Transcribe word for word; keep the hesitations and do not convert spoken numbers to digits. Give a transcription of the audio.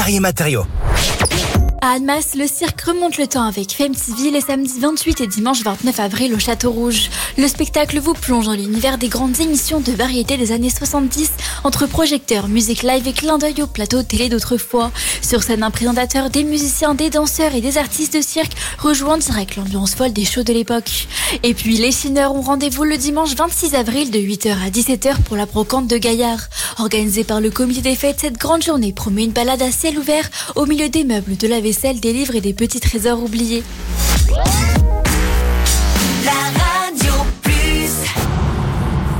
Carrier Matériaux. À Annemasse, le cirque remonte le temps avec Femme T V les samedis vingt-huit et dimanche vingt-neuf avril au Château Rouge. Le spectacle vous plonge dans l'univers des grandes émissions de variété des années soixante-dix, entre projecteurs, musique live et clin d'œil au plateau télé d'autrefois. Sur scène, un présentateur, des musiciens, des danseurs et des artistes de cirque rejoint en direct l'ambiance folle des shows de l'époque. Et puis, les chineurs ont rendez-vous le dimanche vingt-six avril de huit heures à dix-sept heures pour la brocante de Gaillard. Organisée par le comité des fêtes, cette grande journée promet une balade à ciel ouvert au milieu des meubles, de la vaisselle, des livres et des petits trésors oubliés.